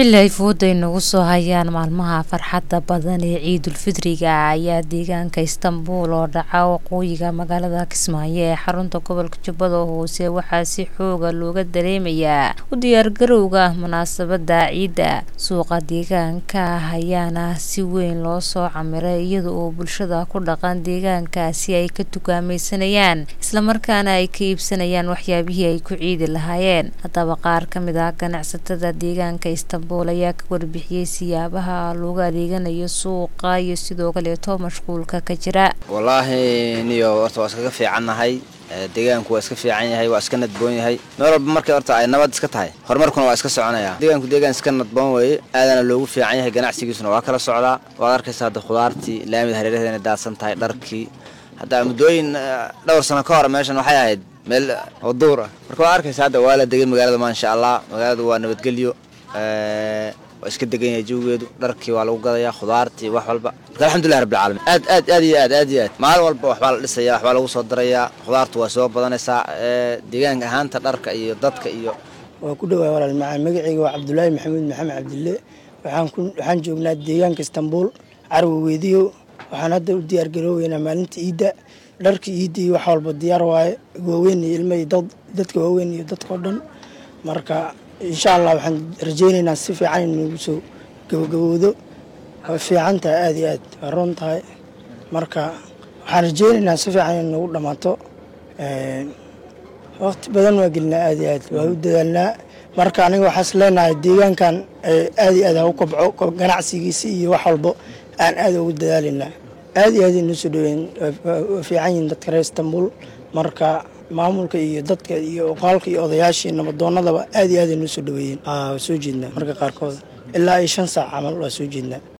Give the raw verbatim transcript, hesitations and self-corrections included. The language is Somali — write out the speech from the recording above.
xilli ay fooda inagu soo hayaan maalmaha farxadda badan ee Ciidul Fidriga ayaa deegaanka Istanbul oo dhaca waqooyiga magaalada Kismaayo ee xarunta gobolka Jubbada Hoose waxaa si xooga looga dareemayaa u diyaargarowga munaasabadda ciida. Suuqa deegaanka ayaana si weyn loo soo camiray iyada oo bulshada ku dhaqan deegaankaasi ay ka tukaamaysanayaan isla markaana ay ka iibsanayaan waxyaabihii ay ku ciidi lahaayeen. Haddaba qaar ka mid ah ganacsatada deegaanka Istanbul ayaa ka warbixiyay siyaabaha looga adeeganayo suuqa iyo sidoo kale to mashquulka ka jira. Wallahi niyo horta waa iska fiicanahay, deegaanku waa iska fiican yahay, waa iska nadboon yahay. Meel walba markay horta ay nabad iska tahay, horumarkuna waa iska soconaya. Deegaanku deegaan iska nadboon weeye, aadana loogu fiican yahay, ganacsigiisuna waa kala socdaa. Waa arkaysaa hadda khudaartii laamida hareeraheedana daadsan tahay, dharkii hadda muddooyin dhowr sano ka hor meeshan waxay ahayd meel duur ah. Marka waa arkaysaa hadda waa la degan magaalada ma sha Allah, magaaladu waa nabadgelyo. waa iska degan yahay joogeedu, dharkii waa lagu gadayaa, khudaartii wax walba. Alxamdulillah rabbil caalamiin. aad aad aad iyo aad aad iyo aad maalin walba wax baa la dhisayaa, wax baa lagu soo darayaa, khudaartu waa soo badanaysaa. deegaanka ahaanta dharka iyo dadka iyo waa ku dhawaay walaal macaan. magacayga waa Cabdullaahi Maxamed Maxamed Cabdille. waxaan ku waxaan joognaa deegaanka Istanbul Carwo Weediyo. waxaan hadda u diyaar garooweynaa maalinta ciida. dharka ciida iyo wax walba diyaar waaye, waaweyn iyo ilmo iyo dad dadka waaweyn iyo dadka oo dhan. marka insha Allah waxaan rajaynaynaa si fiican inuu soo gabagabowdo. waa fiican tahay aad iyo aad waa roon tahay. marka waxaan rajaynaynaa si fiican inuu dhamaato. waqti badan waa gelinaa aad iyo aad waa u dadaalnaa. marka aniga waxaas leenahay deegaankan aad iyo aad ha u kobco, ganacsigiisa iyo wax walba aan aad ugu dadaalinaa. aad iyo aad inuu soo dhaweyn waa fiican yihiin dadka reer Istanbul. marka maamulka iyo dadka iyo oqaalka iyo odayaashii nabadoonnadaba aad iyo aad inuu soo dhaweeyeen. aa soo jeednaa marka qaarkood ilaa shan saac camal waa soo jeednaa.